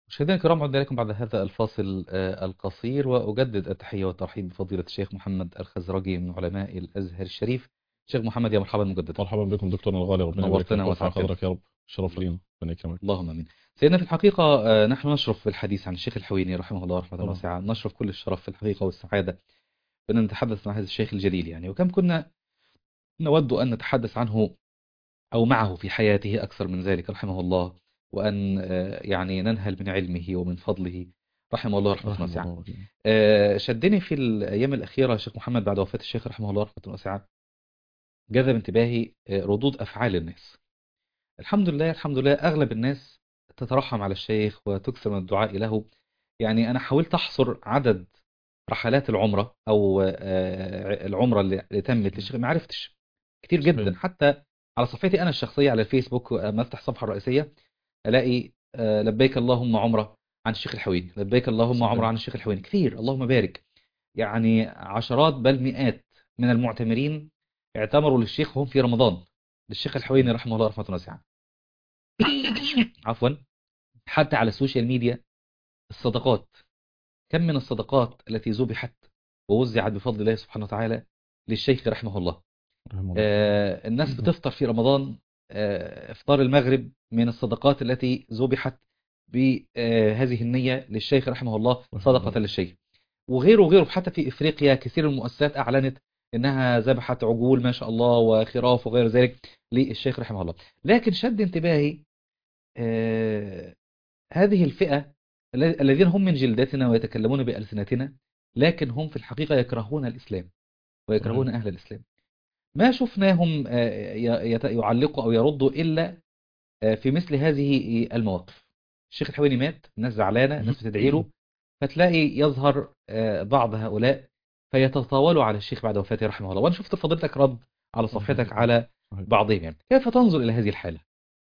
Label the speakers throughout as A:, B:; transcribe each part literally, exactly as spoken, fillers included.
A: مشاهدينا الكرام، عدنا لكم بعد هذا الفاصل آه، القصير، وأجدد التحية والترحيب بفضيلة الشيخ محمد الخزرجي من علماء الأزهر الشريف. شيخ محمد، يا مرحبا مجددا.
B: مرحبا بكم دكتورنا الغالي، ربنا يبارك
A: نورتنا
B: فيك ويرفع
A: وسعدتنا.
B: قدرك يا رب. شرف
A: الله-
B: لينا، ربنا يكرمك.
A: اللهم امين. سيدنا، في الحقيقة آه، نحن نشرف في الحديث عن الشيخ الحويني رحمه الله رحمة
B: طبعا.
A: واسعة، نشرف كل الشرف في الحقيقة والسعادة بأن نتحدث مع هذا الشيخ الجليل يعني. وكم كنا نود أن نتحدث عنه أو معه في حياته أكثر من ذلك رحمه الله، وأن آه، يعني ننهل من علمه ومن فضله رحمه الله رحمة
B: رحمه
A: واسعة.
B: الله رحمه.
A: آه، شدني في الأيام الأخيرة الشيخ محمد بعد وفاة الشيخ رحمه الله رحمة واسعة، جذب انتباهي آه، ردود أفعال الناس. الحمد لله الحمد لله، أغلب الناس تترحم على الشيخ وتكثر من الدعاء له. يعني أنا حاولت أحصر عدد رحلات العمرة أو آه، العمرة اللي اللي تمت للشيخ، ما عرفتش. كتير
B: صحيح.
A: جدا، حتى على صفحتي أنا الشخصية على الفيسبوك لما أفتح الصفحة الرئيسية ألاقي آه، لبيك اللهم عمرة عن الشيخ الحويني، لبيك اللهم عمرة
B: صحيح.
A: عن الشيخ الحويني، كثير اللهم بارك. يعني عشرات بل مئات من المعتمرين اعتمروا للشيخ وهم في رمضان، للشيخ الحويني
B: صحيح.
A: رحمه الله رحمة واسعة. عفوا. حتى على السوشيال ميديا الصدقات، كم من الصدقات التي ذبحت ووزعت بفضل الله سبحانه وتعالى للشيخ رحمه الله.
B: رحمه الله.
A: آه، الناس بتفطر في رمضان، آه، افطار المغرب من الصدقات التي ذبحت بهذه النية للشيخ رحمه الله،
B: رحمه الله.
A: صدقة للشيخ. وغيره وغيره، حتى في إفريقيا كثير من المؤسسات أعلنت أنها ذبحت عجول ما شاء الله وخراف وغير ذلك للشيخ رحمه الله. لكن شد انتباهي آه، هذه الفئة الذ- الذين هم من جلدتنا ويتكلمون بألسنتنا، لكن هم في الحقيقة يكرهون الإسلام
B: صحيح.
A: ويكرهون أهل الإسلام. ما شفناهم آه، ي- يت- يعلقوا أو يردوا إلا آه، في مثل هذه المواقف. الشيخ الحويني مات، الناس زعلانة، الناس بتدعي له، فتلاقي يظهر آه، بعض هؤلاء فيتطاولوا على الشيخ بعد وفاته رحمه الله. وأنا شفت فضيلتك رد على صفحتك على
B: صحيح.
A: بعضهم. يعني كيف تنظر إلى هذه الحالة؟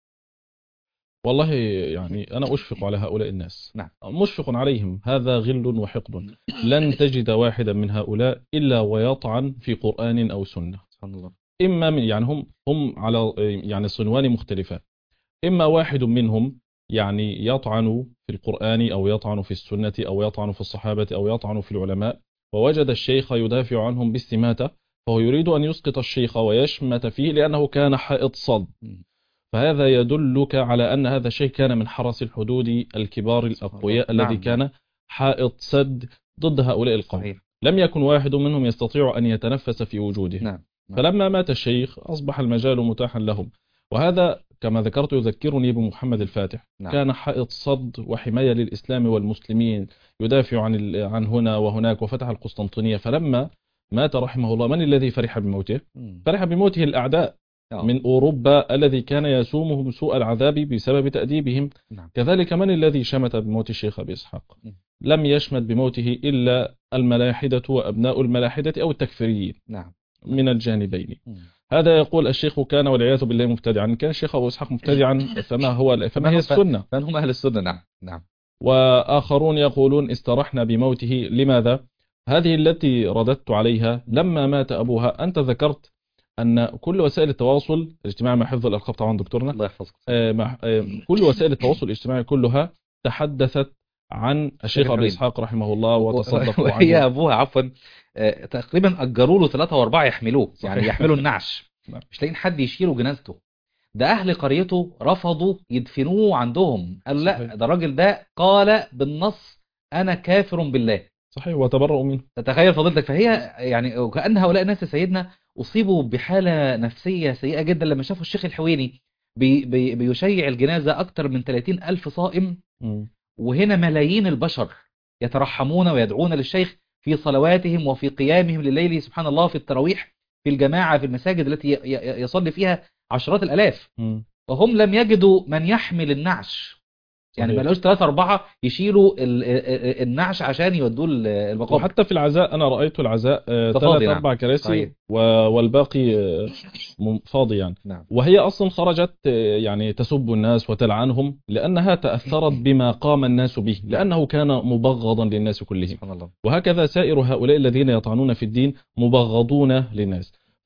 B: والله، يعني أنا أشفق على هؤلاء الناس،
A: نعم.
B: مشفق عليهم. هذا غل وحقد. لن تجد واحدا من هؤلاء إلا ويطعن في قرآن أو سنة.
A: سبحان الله.
B: إما من يعني هم هم على يعني صنوان مختلفات. إما واحد منهم يعني يطعن في القرآن أو يطعن في السنة أو يطعن في الصحابة أو يطعن في العلماء، ووجد الشيخ يدافع عنهم باستماتة، فهو يريد أن يسقط الشيخ ويشمت فيه لأنه كان حائط صد.
A: مم.
B: فهذا يدلك على أن هذا الشيخ كان من حرس الحدود الكبار
A: سبحان الله.
B: الأقوياء الذي
A: نعم نعم.
B: كان حائط سد ضد هؤلاء القوم.
A: صحيح.
B: لم يكن واحد منهم يستطيع أن يتنفس في وجودهم.
A: نعم نعم.
B: فلما مات الشيخ أصبح المجال متاحا لهم. وهذا كما ذكرت يذكرني بمحمد الفاتح،
A: نعم.
B: كان حائط صد وحماية للإسلام والمسلمين، يدافع عن ال- عن هنا وهناك، وفتح القسطنطينية. فلما مات رحمه الله، من الذي فرح بموته؟
A: مم.
B: فرح بموته الأعداء
A: آه.
B: من أوروبا الذي كان يسومهم سوء العذاب بسبب تأديبهم.
A: نعم.
B: كذلك من الذي شمت بموت الشيخ أبي إسحاق؟
A: مم.
B: لم يشمت بموته إلا الملاحدة وأبناء الملاحدة أو التكفيريين
A: نعم نعم.
B: من الجانبين.
A: مم.
B: هذا يقول الشيخ كان والعياذ بالله مبتدعا. كان الشيخ أبو إسحاق مبتدعا، فما هو فما
A: فمن
B: هي
A: هم ف-
B: السنة؟
A: فمن هم أهل السنة؟ نعم نعم.
B: وآخرون يقولون استرحنا بموته. لماذا؟ هذه التي رددت عليها. لما مات أبوها أنت ذكرت أن كل وسائل التواصل الاجتماعي، مع حفظ الألقاب طبعا دكتورنا،
A: الله يحفظك.
B: آه، مع- آه، كل وسائل التواصل الاجتماعي كلها تحدثت عن
A: الشيخ
B: الشيخ أبي
A: الحويني
B: إسحاق رحمه الله
A: و- و-
B: وتصدقوا
A: وهي
B: عنه.
A: أبوها عفوا آه، تقريبا أجروا له ثلاثة وأربعة يحملوه، يعني
B: صحيح.
A: يحملوا النعش،
B: نعم.
A: مش لاقيين حد يشيله جنازته. ده أهل قريته رفضوا يدفنوه عندهم، قالوا
B: صحيح.
A: لا، ده الراجل ده قال بالنص أنا كافر بالله.
B: صحيح، وتبرؤوا منه.
A: تتخيل فضيلتك؟ فهي يعني وكأن هؤلاء الناس يا سيدنا أصيبوا بحالة نفسية سيئة جدا لما شافوا الشيخ الحويني بي بي بيشيع الجنازة أكتر من ثلاثين ألف صائم،
B: مم.
A: وهنا ملايين البشر يترحمون ويدعون للشيخ في صلواتهم وفي قيامهم لليل، سبحان الله، في التراويح، في الجماعة، في المساجد التي ي- ي- يصلي فيها عشرات الآلاف،
B: مم.
A: وهم لم يجدوا من يحمل النعش. يعني ما
B: صحيح.
A: لقوش ثلاثة أربعة يشيلوا ال- ال- النعش عشان يودوه ال- المقابر.
B: وحتى في العزاء أنا رأيت العزاء آه،
A: ده فاضي.
B: ثلاث
A: نعم.
B: أربع كراسي
A: صحيح.
B: و- والباقي آه، مم- فاضي يعني.
A: نعم.
B: وهي أصلا خرجت آه، يعني تسب الناس وتلعنهم لأنها تأثرت بما قام الناس به،
A: نعم.
B: لأنه كان مبغضا للناس كلهم.
A: سبحان الله.
B: وهكذا سائر هؤلاء الذين يطعنون في الدين مبغضون للناس.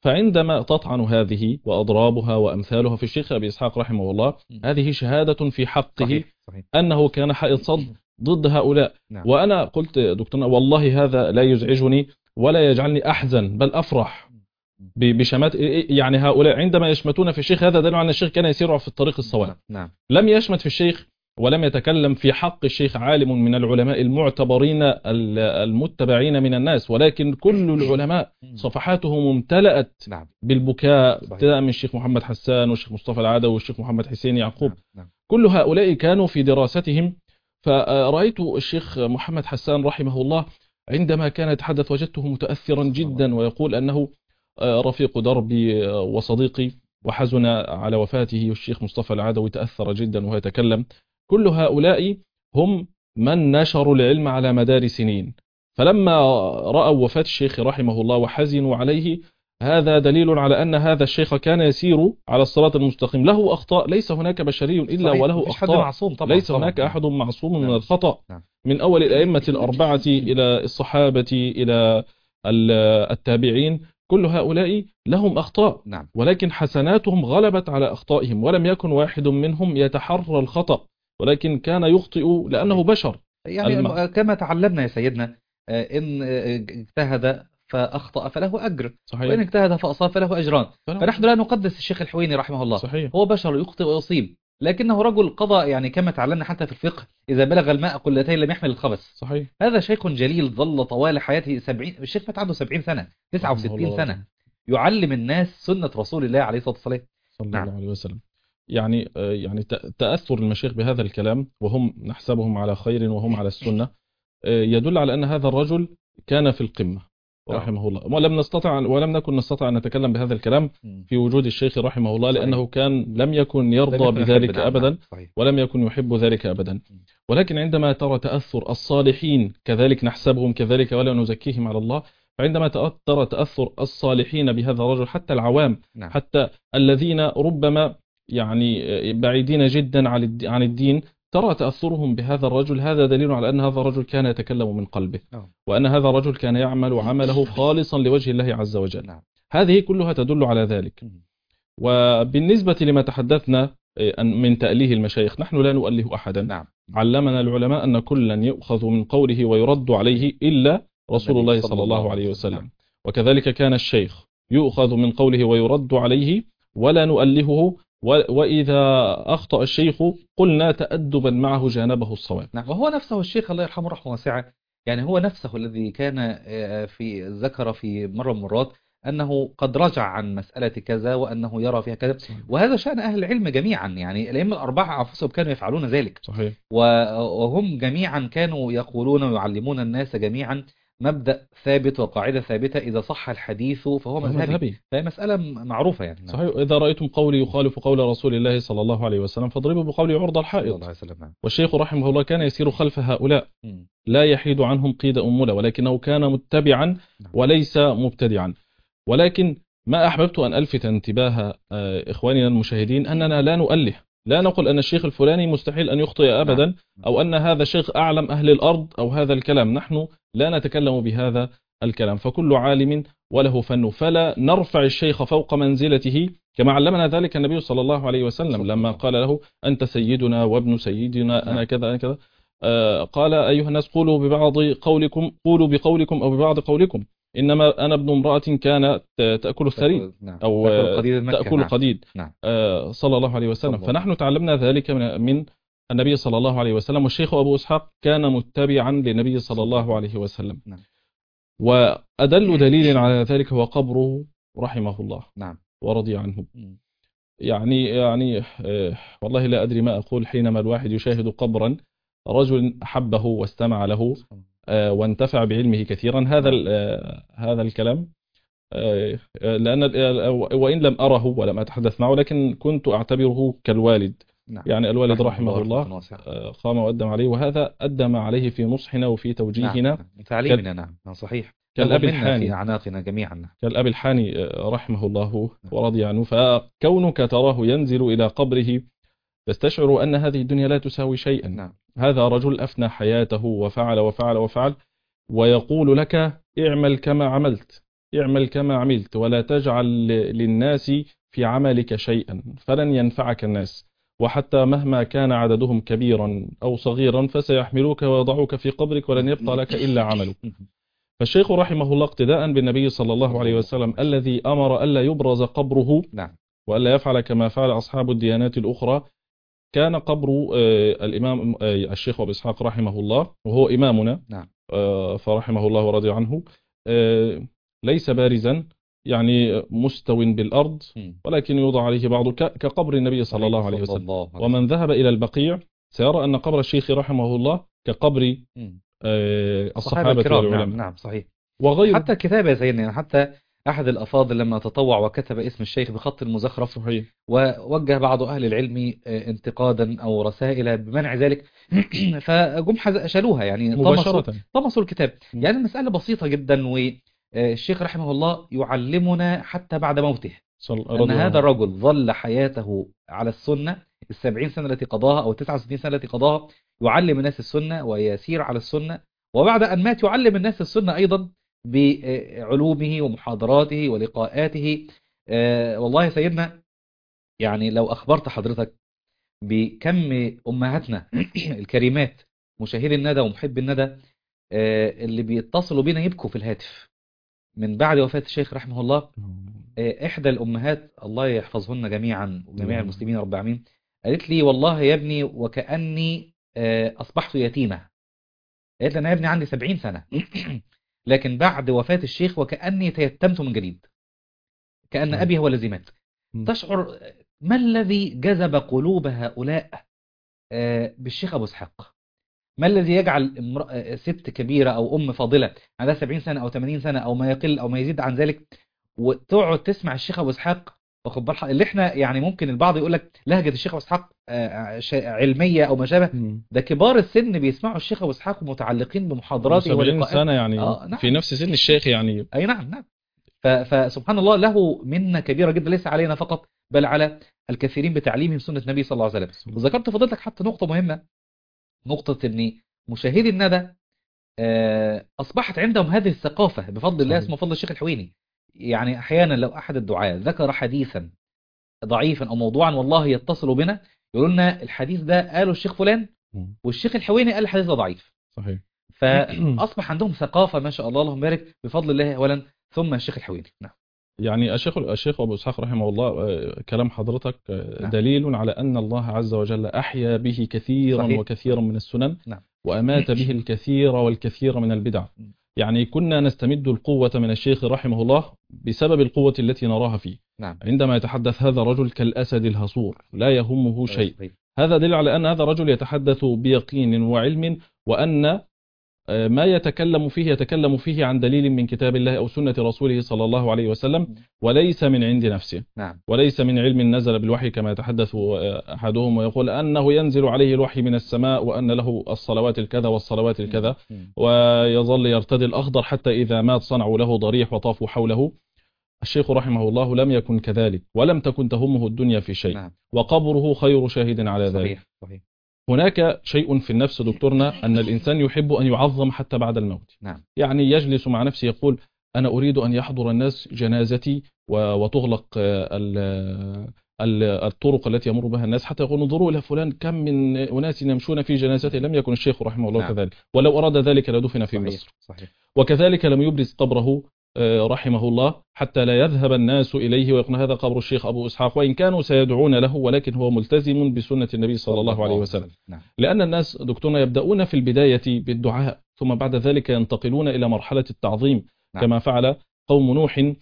B: فعندما تطعن هذه وأضرابها وأمثالها في الشيخ أبي إسحاق رحمه الله، هذه شهادة في حقه
A: صحيح. صحيح.
B: أنه كان حائط صد ضد هؤلاء.
A: نعم.
B: وأنا قلت دكتورنا والله هذا لا يزعجني ولا يجعلني أحزن، بل أفرح بشمات يعني هؤلاء عندما يشمتون في الشيخ. هذا دليل على أن الشيخ كان يسير في الطريق الصواب.
A: نعم.
B: لم يشمت في الشيخ ولم يتكلم في حق الشيخ عالم من العلماء المعتبرين المتبعين من الناس، ولكن كل العلماء صفحاتهم امتلأت
A: نعم.
B: بالبكاء، ابتداء من الشيخ محمد حسان والشيخ مصطفى العدوي والشيخ محمد حسين يعقوب.
A: نعم. نعم.
B: كل هؤلاء كانوا في دراستهم. فرأيت الشيخ محمد حسان رحمه الله عندما كان يتحدث وجدته متأثرا جدا، ويقول أنه رفيق دربي وصديقي وحزن على وفاته. والشيخ مصطفى العدوي تأثر جدا وهو يتكلم. كل هؤلاء هم من نشروا العلم على مدار سنين، فلما رأوا وفاة الشيخ رحمه الله وحزنوا عليه، هذا دليل على أن هذا الشيخ كان يسير على الصراط المستقيم. له أخطاء، ليس هناك بشري إلا
A: صحيح.
B: وله
A: مفيش حد
B: أخطاء.
A: معصوم طبعا.
B: ليس
A: طبعا.
B: هناك أحد معصوم
A: نعم.
B: من الخطأ.
A: نعم.
B: من أول الأئمة الأربعة إلى الصحابة إلى التابعين، كل هؤلاء لهم أخطاء.
A: نعم.
B: ولكن حسناتهم غلبت على أخطائهم، ولم يكن واحد منهم يتحرى الخطأ، ولكن كان يخطئ لأنه بشر.
A: يعني
B: الم...
A: كما تعلمنا يا سيدنا، إن اجتهد فأخطأ فله أجر،
B: صحيح.
A: وإن اجتهد فأصاب فله أجران.
B: فله.
A: فنحن لا نقدس الشيخ الحويني رحمه الله.
B: صحيح.
A: هو بشر يخطئ ويصيب، لكنه رجل قضى، يعني كما تعلمنا حتى في الفقه، إذا بلغ الماء قلتين لم يحمل الخبث.
B: صحيح.
A: هذا شيخ جليل ظل طوال حياته سبعين، الشيخ مات عنده سبعين سنة، تسعة وستين سنة، يعلم الناس سنة رسول الله عليه الصلاة والسلام
B: صلى
A: نعم.
B: الله عليه وسلم. يعني يعني تأثر المشايخ بهذا الكلام، وهم نحسبهم على خير وهم على السنة، يدل على أن هذا الرجل كان في القمة رحمه الله. ولم نستطع ولم نكن نستطيع أن نتكلم بهذا الكلام في وجود الشيخ رحمه الله، لأنه كان لم يكن يرضى بذلك أبدا، ولم يكن يحب ذلك أبدا. ولكن عندما ترى تأثر الصالحين كذلك نحسبهم كذلك ولا نزكيهم على الله، فعندما ترى تأثر الصالحين بهذا الرجل، حتى العوام، حتى الذين ربما يعني بعيدين جدا عن الدين، ترى تأثرهم بهذا الرجل، هذا دليل على أن هذا الرجل كان يتكلم من قلبه، وأن هذا الرجل كان يعمل عمله خالصا لوجه الله عز وجل. هذه كلها تدل على ذلك. وبالنسبة لما تحدثنا من تأليه المشايخ، نحن لا نؤله أحدا. علمنا العلماء أن كلا يؤخذ من قوله ويرد عليه إلا رسول الله صلى الله عليه وسلم. وكذلك كان الشيخ يؤخذ من قوله ويرد عليه ولا نؤلهه، وإذا أخطأ الشيخ قلنا تأدبا معه جانبه الصواب.
A: نعم. وهو نفسه الشيخ الله يرحمه رحمه واسعة، يعني هو نفسه الذي كان في ذكر في مرة من المرات أنه قد رجع عن مسألة كذا وأنه يرى فيها كذا. وهذا شأن أهل العلم جميعا، يعني الأئمة الأربعة أنفسهم كانوا يفعلون ذلك.
B: صحيح.
A: وهم جميعا كانوا يقولون ويعلمون الناس جميعا مبدأ ثابت وقاعدة ثابتة: إذا صح الحديث فهو مذهبي. فهي مسألة معروفة يعني.
B: صحيح. إذا رأيتم قولي يخالف قول رسول الله صلى الله عليه وسلم فاضربوا بقولي عرض الحائط. والشيخ رحمه الله كان يسير خلف هؤلاء، لا يحيد عنهم قيد أمولة، ولكنه كان متبعا وليس مبتدعا. ولكن ما أحببت أن ألفت انتباه إخواننا المشاهدين أننا لا نؤله، لا نقول أن الشيخ الفلاني مستحيل أن يخطئ أبدا، أو أن هذا الشيخ أعلم أهل الأرض أو هذا الكلام. نحن لا نتكلم بهذا الكلام، فكل عالم وله فن، فلا نرفع الشيخ فوق منزلته، كما علمنا ذلك النبي صلى الله عليه وسلم لما قال له: أنت سيدنا وابن سيدنا، أنا كذا أنا كذا. آه قال: أيها الناس قولوا ببعض قولكم، قولوا بقولكم أو ببعض قولكم، إنما أنا ابن امرأة كانت تأكل الثريد أو تأكل القديد. آه صلى الله عليه وسلم. فنحن تعلمنا ذلك من النبي صلى الله عليه وسلم. والشيخ أبو إسحاق كان متبعا للنبي صلى الله عليه وسلم. وأدل دليل على ذلك هو قبره رحمه الله ورضي عنه. يعني يعني آه والله لا أدري ما أقول حينما الواحد يشاهد قبرا رجل أحبه واستمع له آه وانتفع بعلمه كثيرا. هذا آه هذا الكلام آه لأن وإن لم أره ولم أتحدث معه، لكن كنت أعتبره كالوالد. يعني الوالد رحمه الله قام وقدم عليه، وهذا أدم عليه في نصحنا وفي توجيهنا
A: وتعليمنا. نعم صحيح.
B: كالأب الحاني
A: في أعناقنا جميعا،
B: كالأب الحاني رحمه الله ورضي عنه. فكونك تراه ينزل إلى قبره تستشعر أن هذه الدنيا لا تساوي شيئا.
A: نعم.
B: هذا رجل أفنى حياته وفعل وفعل وفعل، ويقول لك: اعمل كما عملت، اعمل كما عملت ولا تجعل للناس في عملك شيئا فلن ينفعك الناس، وحتى مهما كان عددهم كبيرا أو صغيرا فسيحملوك ويضعوك في قبرك ولن يبقى لك إلا عملك. فالشيخ رحمه الله اقتداء بالنبي صلى الله عليه وسلم الذي أمر ألا يبرز قبره
A: نعم
B: وألا يفعل كما فعل أصحاب الديانات الأخرى، كان قبر آه، الإمام آه، الشيخ أبو إسحاق رحمه الله وهو إمامنا
A: نعم
B: آه، فرحمه الله ورضي عنه آه، ليس بارزا يعني مستو بالأرض،
A: مم.
B: ولكن يوضع عليه بعض ك- كقبر النبي صلى
A: عليه
B: الله عليه
A: صلى
B: وسلم.
A: الله عليه
B: ومن
A: وسلم.
B: ذهب إلى البقيع سيرى أن قبر الشيخ رحمه الله كقبر
A: مم.
B: آه،
A: الصحابة
B: الصحابة
A: الكرام، نعم
B: والعلماء
A: نعم صحيح.
B: وغيره.
A: حتى الكتابة زينا، يعني حتى أحد الأفاضل لما تطوع وكتب اسم الشيخ بخط المزخرف،
B: صحيح.
A: ووجه بعض أهل العلم آه، انتقادا أو رسائل بمنع ذلك، فجم حز- شالوها، يعني طمسوا
B: مباشرة.
A: طمسوا الكتاب.
B: م.
A: يعني المسألة بسيطة جدا، والشيخ رحمه الله يعلمنا حتى بعد موته
B: صل...
A: أن
B: رضي الله
A: هذا
B: عنه.
A: الرجل ظل حياته على السنة، السبعين سنة التي قضاها أو التسعة وستين سنة التي قضاها يعلم الناس السنة ويسير على السنة، وبعد أن مات يعلم الناس السنة أيضا بعلومه ومحاضراته ولقاءاته. آه، والله يا سيدنا، يعني لو أخبرت حضرتك بكم أمهاتنا الكريمات مشاهدي الندى ومحب الندى آه، اللي بيتصلوا بينا يبكوا في الهاتف من بعد وفاة الشيخ رحمه الله. آه، إحدى الأمهات الله يحفظهن جميعا وجميع
B: اللهم.
A: المسلمين رب العالمين قالت لي: والله يا ابني وكأني آه، أصبحت يتيمة. قالت لي: أنا يا ابني عندي سبعين سنة لكن بعد وفاة الشيخ وكأني تيتمت من جديد، كأن
B: صحيح.
A: أبي هو الذي مات.
B: م.
A: تشعر ما الذي جذب قلوب هؤلاء آه، بالشيخ أبو إسحاق؟ ما الذي يجعل امرأة آه، ست كبيرة أو أم فاضلة عندها سبعين سنة أو ثمانين سنة أو ما يقل أو ما يزيد عن ذلك وتقعد تسمع الشيخ أبو إسحاق؟ واخد بالك اللي احنا يعني ممكن البعض يقول لك لهجة الشيخ أبو إسحاق آه، شيء علمية أو ما شابه،
B: م.
A: ده كبار السن بيسمعوا الشيخ أبو إسحاق ومتعلقين بمحاضراته
B: وسبعين
A: ولقاءاته.
B: سنة يعني
A: اه
B: في
A: نعم،
B: نفس سن الشيخ يعني.
A: أي نعم نعم. ف- فسبحان الله له منة كبيرة جدا، ليس علينا فقط بل على الكثيرين بتعليمهم سنة النبي صلى الله عليه وسلم. وذكرت فضلتك حتى نقطة مهمة، نقطة ان مشاهدي الندى آه، أصبحت عندهم هذه الثقافة بفضل الله،
B: صحيح.
A: اسمه فضل الشيخ الحويني. يعني أحيانا لو أحد الدعاة ذكر حديثا ضعيفا أو موضوعا والله يتصلوا بنا يقولوا لنا الحديث ده قاله الشيخ فلان
B: م.
A: والشيخ الحويني قال الحديث ده ضعيف.
B: صحيح.
A: فأصبح عندهم ثقافة ما شاء الله اللهم بارك بفضل الله أولا ثم الشيخ الحويني. نعم
B: يعني الشيخ الشيخ أبو إسحاق رحمه الله آه، كلام حضرتك آه،
A: نعم
B: دليل على أن الله عز وجل أحيا به كثيرا
A: صحيح
B: وكثيرا
A: صحيح.
B: من السنن،
A: نعم
B: وأمات به الكثير والكثير من البدع. يعني كنا نستمد القوة من الشيخ رحمه الله بسبب القوة التي نراها فيه.
A: نعم
B: عندما يتحدث هذا الرجل كالأسد الهصور لا يهمه
A: أيوة
B: شيء،
A: صحيح.
B: هذا دليل على أن هذا الرجل يتحدث بيقين وعلم، وأن آه، ما يتكلم فيه يتكلم فيه عن دليل من كتاب الله أو سنة رسوله صلى الله عليه وسلم، وليس من عند نفسه،
A: نعم
B: وليس من علم نزل بالوحي كما يتحدث آه، أحدهم ويقول أنه ينزل عليه الوحي من السماء وأن له الصلوات الكذا والصلوات الكذا، ويظل يرتدي الأخضر حتى إذا مات صنعوا له ضريح وطافوا حوله. الشيخ رحمه الله لم يكن كذلك، ولم تكن تهمه الدنيا في شيء،
A: نعم
B: وقبره خير شاهد على ذلك.
A: صحيح صحيح.
B: هناك شيء في النفس دكتورنا أن الإنسان يحب أن يعظم حتى بعد الموت.
A: نعم
B: يعني يجلس مع نفسه يقول أنا أريد أن يحضر الناس جنازتي و- وتغلق آه، ال- ال- الطرق التي يمر بها الناس حتى يقول انظروا إلى فلان كم من أناس يمشون في جنازته. لم يكن الشيخ رحمه الله
A: نعم
B: كذلك، ولو أراد ذلك لدفن في
A: صحيح
B: مصر.
A: صحيح.
B: وكذلك لم يبرز قبره آه، رحمه الله حتى لا يذهب الناس إليه ويقول هذا قبر الشيخ أبو إسحاق، وإن كانوا سيدعون له، ولكن هو ملتزم بسنة النبي صلى الله عليه وسلم.
A: نعم
B: لأن الناس دكتورنا يبدأون في البداية بالدعاء، ثم بعد ذلك ينتقلون إلى مرحلة التعظيم
A: نعم.
B: كما فعل قوم نوح
A: مم.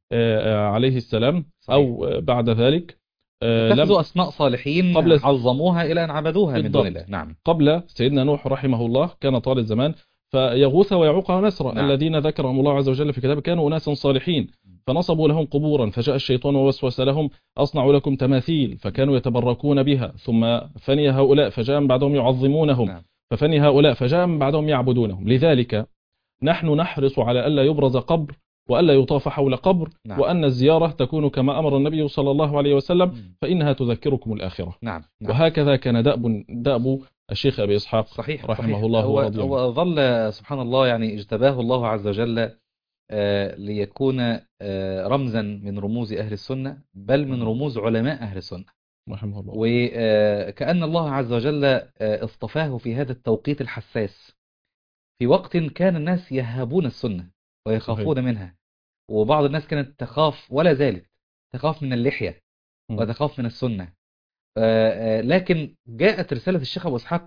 B: آه، عليه السلام.
A: صحيح.
B: أو آه، بعد ذلك آه، لم
A: اتخذوا أسماء صالحين
B: قبل
A: عظموها إلى أن عبدوها من دون الله.
B: بالضبط.
A: نعم
B: قبل سيدنا نوح رحمه الله كان طال الزمان فيغوث ويعوق ونسر.
A: نعم.
B: الذين ذكرهم الله عز وجل في كتابه كانوا أناسا صالحين فنصبوا لهم قبورا، فجاء الشيطان ووسوس لهم أصنع لكم تماثيل، فكانوا يتبركون بها، ثم فني هؤلاء فجاء من بعدهم يعظمونهم،
A: نعم
B: ففني هؤلاء فجاء من بعدهم يعبدونهم. لذلك نحن نحرص على ألا يبرز قبر وألا يطاف حول قبر،
A: نعم.
B: وأن الزيارة تكون كما أمر النبي صلى الله عليه وسلم،
A: مم.
B: فإنها تذكركم الآخرة.
A: نعم نعم.
B: وهكذا كان دأب دأب الشيخ أبي إسحاق
A: صحيح
B: رحمه
A: صحيح.
B: الله
A: هو
B: ورضي عنه.
A: هو ظل سبحان الله، يعني اجتباه الله عز وجل آه، ليكون آه، رمزا من رموز أهل السنة، بل من رموز علماء أهل السنة.
B: رحمه الله.
A: وكأن الله عز وجل آه، اصطفاه في هذا التوقيت الحساس، في وقت كان الناس يهابون السنة
B: صحيح.
A: ويخافون منها. وبعض الناس كانت تخاف ولا زالت تخاف من اللحية
B: مم.
A: وتخاف من السنة. آه، آه، لكن جاءت رسالة الشيخ أبو إسحاق.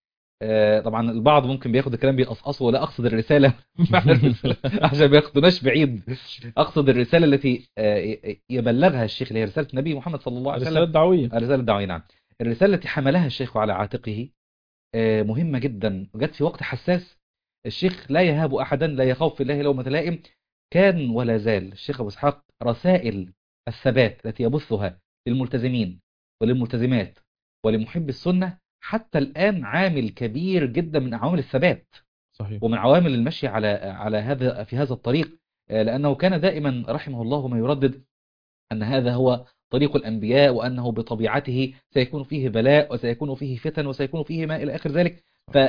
A: آه، طبعا البعض ممكن بياخد الكلام بيقصقصه، ولا أقصد الرسالة معنى الرسالة عشان ما ياخدوناش بعيد. أقصد الرسالة التي آه، يبلغها الشيخ، اللي هي رسالة النبي محمد صلى الله عليه
B: رسالة
A: وسلم.
B: دعوية.
A: الرسالة الدعوية، نعم. الرسالة التي حملها الشيخ على عاتقه آه، مهمة جدا، وجت في وقت حساس. الشيخ لا يهاب أحدا، لا يخاف في الله لومة لائم. كان ولا زال الشيخ أبو إسحاق رسائل الثبات التي يبثها للملتزمين وللملتزمات ولمحب السنة حتى الآن عامل كبير جدا من عوامل الثبات،
B: صحيح.
A: ومن عوامل المشي على على هذا في هذا الطريق. آه، لأنه كان دائما رحمه الله ما يردد أن هذا هو طريق الأنبياء، وأنه بطبيعته سيكون فيه بلاء وسيكون فيه فتن وسيكون فيه ما إلى آخر ذلك.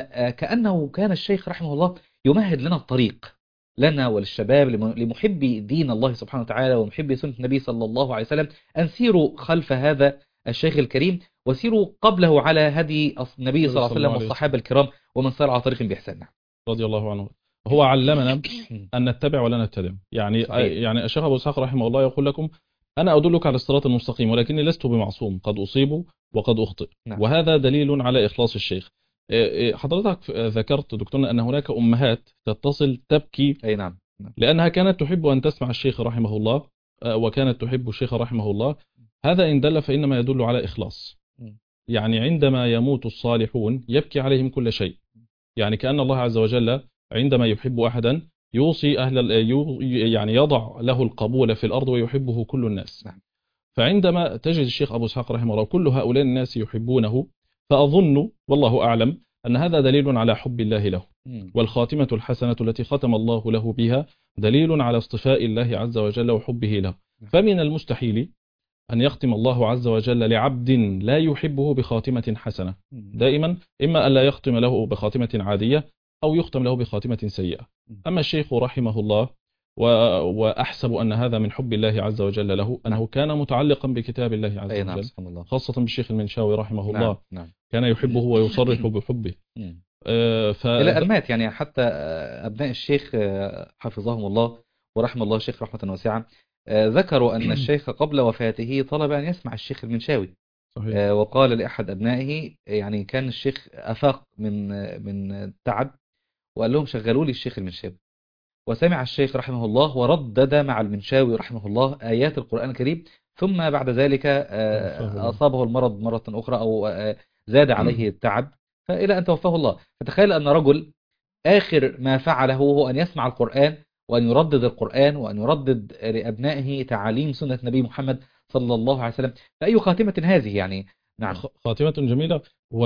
A: فكأنه كان الشيخ رحمه الله يمهد لنا الطريق، لنا وللشباب لم- لمحبي دين الله سبحانه وتعالى ومحبي سنة النبي صلى الله عليه وسلم، أن سيروا خلف هذا الشيخ الكريم، وسيروا قبله على هدي النبي صلى
B: النبي
A: الله عليه
B: صلى الله
A: وسلم
B: عليه وسلم
A: والصحابة الكرام ومن سار على طريق بإحسان.
B: رضي الله عنه. هو علمنا أن نتبع ولا نتبع. يعني
A: صحيح.
B: يعني الشيخ أبو إسحاق رحمه الله يقول لكم: أنا أدلك على الصراط المستقيم ولكني لست بمعصوم، قد أصيب وقد أخطئ.
A: نعم.
B: وهذا دليل على إخلاص الشيخ. إيه إيه، حضرتك ذكرت دكتورنا أن هناك أمهات تتصل تبكي
A: أي نعم. نعم.
B: لأنها كانت تحب أن تسمع الشيخ رحمه الله، آه، وكانت تحب الشيخ رحمه الله. هذا إن دل فإنما يدل على إخلاص.
A: مم.
B: يعني عندما يموت الصالحون يبكي عليهم كل شيء. يعني كأن الله عز وجل عندما يحب أحدا يوصي أهل ال- يو- يعني يضع له القبول في الأرض ويحبه كل الناس.
A: نعم.
B: فعندما تجد الشيخ أبو إسحاق رحمه الله كل هؤلاء الناس يحبونه، فأظن والله أعلم أن هذا دليل على حب الله له.
A: مم.
B: والخاتمة الحسنة التي ختم الله له بها دليل على اصطفاء الله عز وجل وحبه له.
A: نعم.
B: فمن المستحيل أن يختم الله عز وجل لعبد لا يحبه بخاتمة حسنة.
A: مم.
B: دائما إما أن لا يختم له بخاتمة عادية أو يختم له بخاتمة سيئة.
A: مم.
B: أما الشيخ رحمه الله و... وأحسب أن هذا من حب الله عز وجل له أنه
A: نعم.
B: كان متعلقا بكتاب الله عز
A: أي نعم.
B: وجل،
A: سبحان الله.
B: خاصة بالشيخ المنشاوي رحمه
A: نعم.
B: الله،
A: نعم.
B: كان يحبه ويصرح بحبه.
A: مم.
B: آه، ف...
A: إلى أن مات، يعني حتى آه، أبناء الشيخ آه، حفظهم الله ورحم الله الشيخ رحمة واسعة، آه، ذكروا أن الشيخ قبل وفاته طلب أن يسمع الشيخ المنشاوي.
B: صحيح.
A: آه، وقال لأحد أبنائه، يعني كان الشيخ أفاق من آه، من التعب، وقال لهم شغلوا لي الشيخ المنشاوي. وسمع الشيخ رحمه الله وردد مع المنشاوي رحمه الله آيات القرآن الكريم. ثم بعد ذلك
B: توفاه
A: آه،
B: الله.
A: أصابه المرض مرة أخرى، أو آه، زاد عليه التعب، فإلى أن توفاه الله. فتخيل أن رجل آخر ما فعله هو أن يسمع القرآن وأن يردد القرآن وأن يردد لأبنائه تعاليم سنة نبي محمد صلى الله عليه وسلم. فأي خاتمة هذه يعني. نعم.
B: خ- خاتمة جميلة.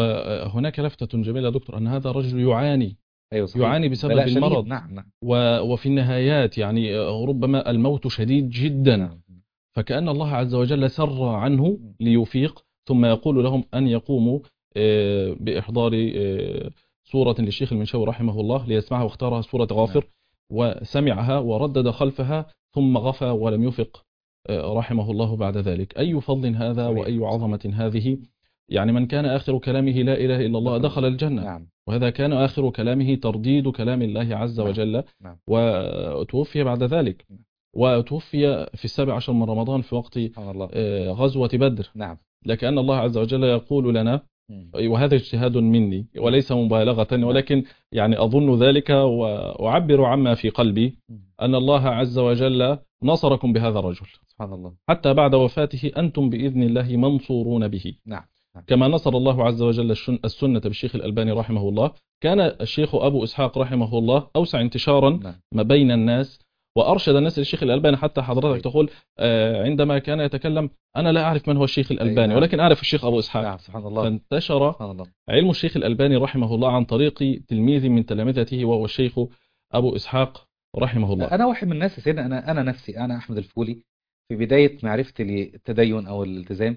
B: وهناك لفتة جميلة يا دكتور، أن هذا الرجل يعاني
A: أيوه صحيح.
B: يعاني
A: بلاء
B: بسبب
A: شديد.
B: المرض،
A: نعم. نعم.
B: و- وفي النهايات يعني ربما الموت شديد جدا.
A: نعم.
B: فكأن الله عز وجل سر عنه ليفيق، ثم يقول لهم أن يقوموا آه، بإحضار آه، سورة للشيخ المنشاوي رحمه الله ليسمعها، واختارها سورة
A: نعم.
B: غافر وسمعها وردد خلفها ثم غفى ولم يفق آه، رحمه الله بعد ذلك. أي فضل هذا
A: صحيح.
B: وأي عظمة هذه. يعني من كان آخر كلامه لا إله إلا الله دخل الجنة،
A: نعم.
B: وهذا كان آخر كلامه ترديد كلام الله عز
A: نعم.
B: وجل.
A: نعم.
B: وتوفي بعد ذلك،
A: نعم.
B: وتوفي في السابع عشر من رمضان في وقت
A: سبحان الله.
B: آه، غزوة بدر.
A: نعم.
B: لكأن الله عز وجل يقول لنا،
A: مم.
B: وهذا اجتهاد مني وليس مبالغة، ولكن يعني أظن ذلك وأعبر عما في قلبي،
A: مم.
B: أن الله عز وجل نصركم بهذا الرجل
A: سبحان الله.
B: حتى بعد وفاته أنتم بإذن الله منصورون به.
A: نعم. نعم.
B: كما نصر الله عز وجل الشن- السنة بالشيخ الألباني رحمه الله، كان الشيخ أبو إسحاق رحمه الله أوسع انتشارا
A: نعم.
B: ما بين الناس، وأرشد الناس للشيخ الألباني. حتى
A: صحيح.
B: حضرتك تقول آه، عندما كان يتكلم: أنا لا أعرف من هو الشيخ الألباني،
A: نعم.
B: ولكن أعرف الشيخ أبو إسحاق.
A: نعم. سبحان الله.
B: فانتشر
A: سبحان الله.
B: علم الشيخ الألباني رحمه الله عن طريق تلميذ من تلامذته، وهو الشيخ أبو إسحاق رحمه الله.
A: أنا واحد من الناس يا سيدنا، أنا أنا نفسي أنا أحمد الفولي في بداية معرفتي للتدين أو الالتزام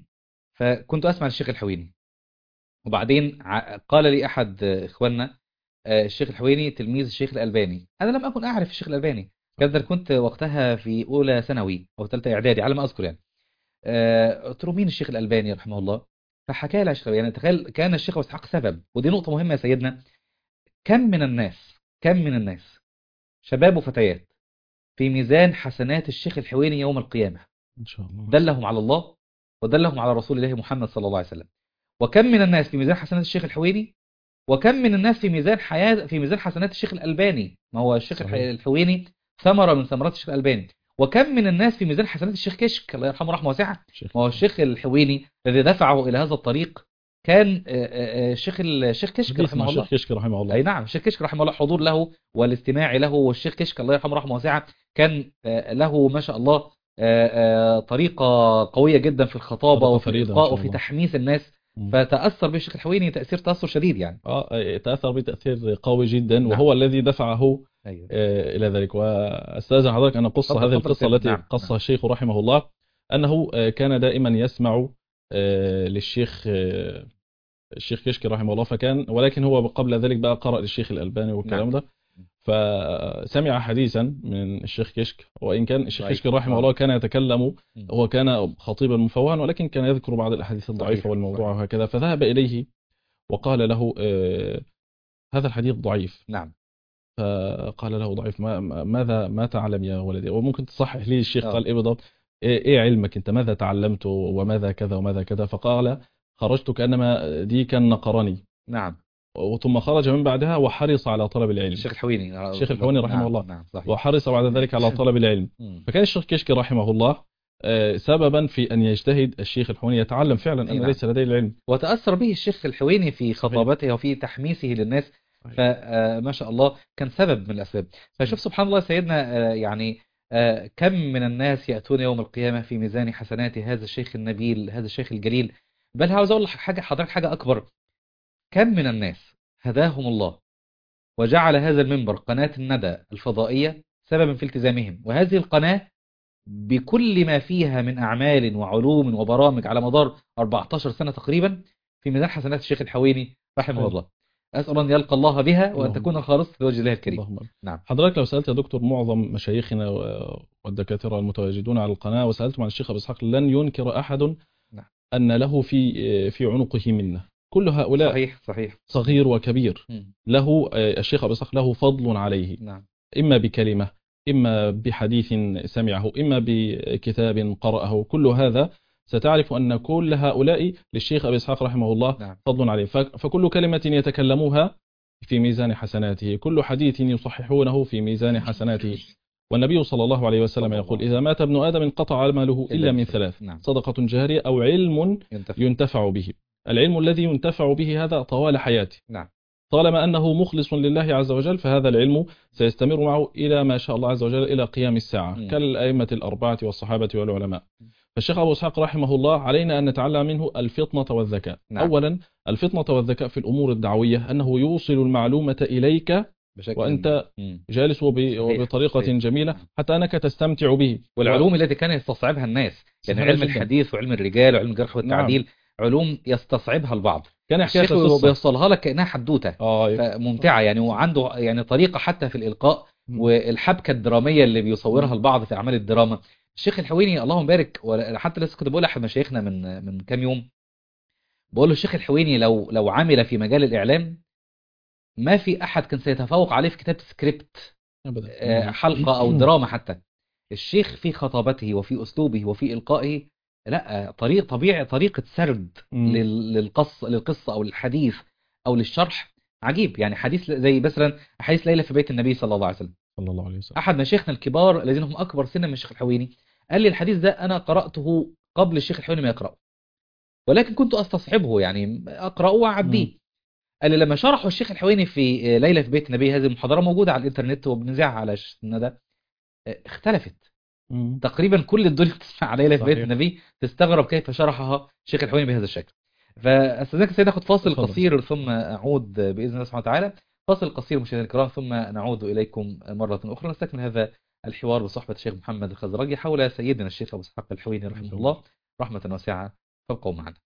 A: فكنت أسمع الشيخ الحويني، وبعدين ع- قال لي أحد إخواننا آه، الشيخ الحويني تلميذ الشيخ الألباني. أنا لم أكن أعرف الشيخ الألباني، كذا كنت وقتها في أولى ثانوي أو ثالثة إعدادي على ما أذكر يعني. آه، قلت له مين الشيخ الألباني رحمه الله؟ فحكى لي الشيخ، يعني تخيل كان الشيخ أبو إسحاق سبب، ودي نقطة مهمة يا سيدنا. كم من الناس، كم من الناس شباب وفتيات في ميزان حسنات الشيخ الحويني يوم القيامة،
B: إن شاء الله.
A: دلهم على الله ودلهم على رسول الله محمد صلى الله عليه وسلم. وكم من الناس في ميزان حسنات الشيخ الحويني، وكم من الناس في ميزان حياة في ميزان حسنات الشيخ الألباني. ما هو الشيخ الح-
B: صحيح.
A: الحويني ثمرة من ثمرات الشيخ الألباني. وكم من الناس في ميزان حسنات الشيخ كشك الله يرحمه رحمه واسعة.
B: شيخ.
A: ما هو الشيخ الحويني الذي دفعه إلى هذا الطريق كان آه، آه، آه، الشيخ الشيخ كشك
B: حديث مع
A: رحمه
B: الشيخ
A: الله.
B: كشك رحمه الله.
A: أي نعم، الشيخ كشك رحمه الله حضور له والاستماع له. والشيخ كشك الله يرحمه رحمه واسعة كان آه، له ما شاء الله آه، آه، طريقة قوية جدا في الخطابة
B: طريقة
A: وفي
B: فريدة إن
A: الإلقاء
B: شاء
A: وفي
B: الله.
A: تحميس الناس.
B: مم.
A: فتأثر به الشيخ الحويني تأثير تأثر شديد يعني.
B: اه تأثر بتأثير قوي جدا،
A: نعم.
B: وهو الذي دفعه
A: أيوه.
B: آه، إلى ذلك. وأستاذن حضرتك أن أقص
A: اتفضل
B: هذه
A: اتفضل يا
B: القصة
A: سيدنا.
B: التي
A: نعم
B: قصها
A: نعم
B: الشيخ رحمه الله، أنه آه، كان دائما يسمع آه، للشيخ آه، الشيخ كشك رحمه الله، فكان ولكن هو قبل ذلك بقى قرأ للشيخ الألباني
A: نعم.
B: والكلام ده، فسمع حديثا من الشيخ كشك. وإن كان الشيخ
A: ضعيف.
B: كشك رحمه
A: آه.
B: الله كان يتكلم،
A: مم.
B: هو كان خطيبا مفوها، ولكن كان يذكر بعض الأحاديث الضعيفة
A: صحيح
B: والموضوع
A: صحيح.
B: وهكذا، فذهب إليه وقال له آه، هذا الحديث ضعيف.
A: نعم.
B: فقال له ضعيف، ما ما- ماذا ما تعلم يا ولدي؟ وممكن تصحح لي الشيخ
A: اه
B: قال ايه بالضبط؟ ايه إيه علمك انت؟ ماذا تعلمت وماذا كذا وماذا كذا؟ فقال خرجت كانما ديكا نقرني،
A: نعم.
B: ثم خرج من بعدها وحرص على طلب العلم.
A: الشيخ الحويني آه،
B: الشيخ الحويني رحمه
A: نعم
B: الله،
A: نعم صحيح.
B: وحرص بعد ذلك على طلب العلم.
A: مم.
B: فكان الشيخ كشك رحمه الله آه، سببا في ان يجتهد الشيخ الحويني يتعلم فعلا
A: اي
B: ان
A: نعم.
B: ليس لديه العلم.
A: وتأثر به الشيخ الحويني في
B: صحيح.
A: خطابته وفي تحميسه للناس.
B: صحيح.
A: فما شاء الله كان سبب من الأسباب. فشوف سبحان الله سيدنا آه، يعني آه، كم من الناس يأتون يوم القيامة في ميزان حسنات هذا الشيخ النبيل، هذا الشيخ الجليل. بل عاوز أقول لك حاجة حضرتك، حاجة أكبر. كم من الناس هداهم الله وجعل هذا المنبر قناة الندى الفضائية سببا في التزامهم، وهذه القناة بكل ما فيها من أعمال وعلوم وبرامج على مدار أربعة عشر سنة تقريبا في ميزان حسنات الشيخ الحويني رحمه
B: صحيح.
A: الله. أسأل أن يلقى الله بها وأن
B: اللهم
A: تكون خالصة لوجه الله الكريم.
B: اللهم
A: نعم.
B: حضرتك لو سألت يا دكتور معظم مشايخنا و- والدكاترة المتواجدون على القناة وسألتم عن الشيخ أبو إسحاق، لن ينكر أحد
A: نعم.
B: أن له في في عنقه منة. كل هؤلاء
A: صحيح صحيح.
B: صغير وكبير
A: مم.
B: له الشيخ أبو إسحاق له فضل عليه،
A: نعم.
B: إما بكلمة، إما بحديث سمعه، إما بكتاب قرأه. كل هذا ستعرف أن كل هؤلاء للشيخ أبي إسحاق رحمه الله
A: نعم.
B: فضل عليه. ف- فكل كلمة يتكلموها في ميزان حسناته، كل حديث يصححونه في ميزان حسناته. والنبي صلى الله عليه وسلم
A: صلى
B: يقول
A: الله.
B: إذا مات ابن آدم انقطع عمله إلا من ثلاث:
A: نعم.
B: صدقة جارية أو علم
A: ينتفع.
B: ينتفع به. العلم الذي ينتفع به هذا طوال حياته،
A: نعم.
B: طالما أنه مخلص لله عز وجل فهذا العلم سيستمر معه إلى ما شاء الله عز وجل إلى قيام الساعة،
A: مم.
B: كالأئمة الأربعة والصحابة والعلماء. فالشيخ أبو إسحاق رحمه الله علينا أن نتعلم منه الفطنة والذكاء.
A: نعم.
B: أولا الفطنة والذكاء في الأمور الدعوية، أنه يوصل المعلومة إليك
A: بشكل.
B: وأنت
A: مم.
B: جالس وب-
A: صحيح.
B: وبطريقة
A: صحيح.
B: جميلة حتى أنك تستمتع به.
A: والعلوم التي كان يستصعبها الناس، يعني
B: سهلة
A: علم
B: جدا.
A: الحديث وعلم الرجال وعلم الجرح
B: نعم.
A: والتعديل، علوم يستصعبها البعض.
B: كان يحكي لك
A: الشيخ
B: القصة.
A: بيوصلها لك كأنها حدوتة
B: آه
A: ممتعة يعني، وعنده يعني طريقة حتى في الإلقاء
B: مم.
A: والحبكة الدرامية اللي بيصورها
B: مم.
A: البعض في أعمال الدراما. الشيخ الحويني اللهم بارك، حتى لسه كنت بقول لأحد مشايخنا من من كام يوم، بقول له الشيخ الحويني لو لو عمل في مجال الإعلام ما في أحد كان سيتفوق عليه في كتابة سكريبت
B: أبدا.
A: آه، حلقة أو دراما حتى. الشيخ في خطابته وفي أسلوبه وفي إلقائه لا طريق طبيعي، طريقة سرد
B: مم.
A: لل- للقصة للقصة أو للحديث أو للشرح عجيب. يعني حديث زي مثلا حديث ليلى في بيت النبي صلى الله عليه وسلم.
B: صلى الله عليه وسلم.
A: أحد مشايخنا الكبار الذين هم أكبر سنا من الشيخ الحويني قال لي الحديث ده أنا قرأته قبل الشيخ الحويني ما يقرأه، ولكن كنت أستصحبه يعني أقرأه وأعديه. قال لي لما شرحوا الشيخ الحويني في ليلى في بيت النبي، هذه المحاضرة موجودة على الإنترنت وبنذاعها على الندى، اختلفت
B: مم.
A: تقريبا. كل الدنيا تسمع عليها في بيت
B: صحيح.
A: النبي تستغرب كيف شرحها الشيخ الحويني بهذا الشكل. فاستاذنك سيدي ناخد فاصل
B: اتفضل.
A: قصير ثم اعود باذن الله سبحانه وتعالى. فاصل قصير مشاهدينا الكرام ثم نعود اليكم مره اخرى نستكمل هذا الحوار بصحبه الشيخ محمد الخزرجي حول سيدنا الشيخ ابو اسحاق الحويني رحمه الله رحمه واسعه. فابقوا معنا.